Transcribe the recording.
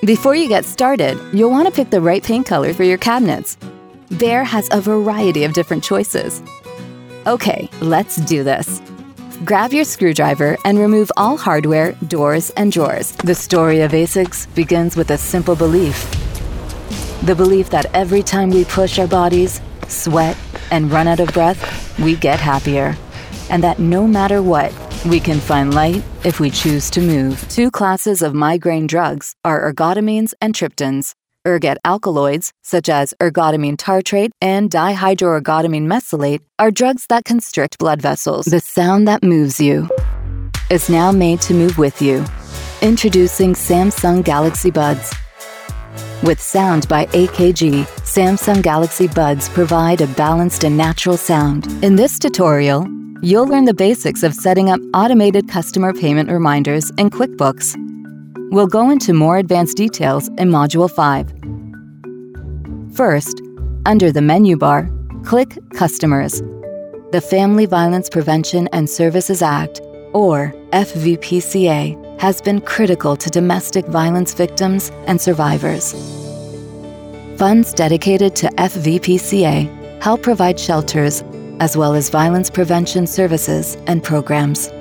Before you get started, you'll want to pick the right paint color for your cabinets. Behr has a variety of different choices. Okay, let's do this. Grab your screwdriver and remove all hardware, doors, and drawers. The story of ASICS begins with a simple belief. The belief that every time we push our bodies, sweat, and run out of breath, we get happier. And that no matter what, we can find light if we choose to move. Two classes of migraine drugs are ergotamines and triptans. Ergot alkaloids, such as ergotamine tartrate and dihydroergotamine mesylate, are drugs that constrict blood vessels. The sound that moves you is now made to move with you. Introducing Samsung Galaxy Buds. With sound by AKG, Samsung Galaxy Buds provide a balanced and natural sound. In this tutorial, you'll learn the basics of setting up automated customer payment reminders in QuickBooks. We'll go into more advanced details in Module 5. First, under the menu bar, click Customers. The Family Violence Prevention and Services Act, or FVPCA, has been critical to domestic violence victims and survivors. Funds dedicated to FVPCA help provide shelters, as well as violence prevention services and programs.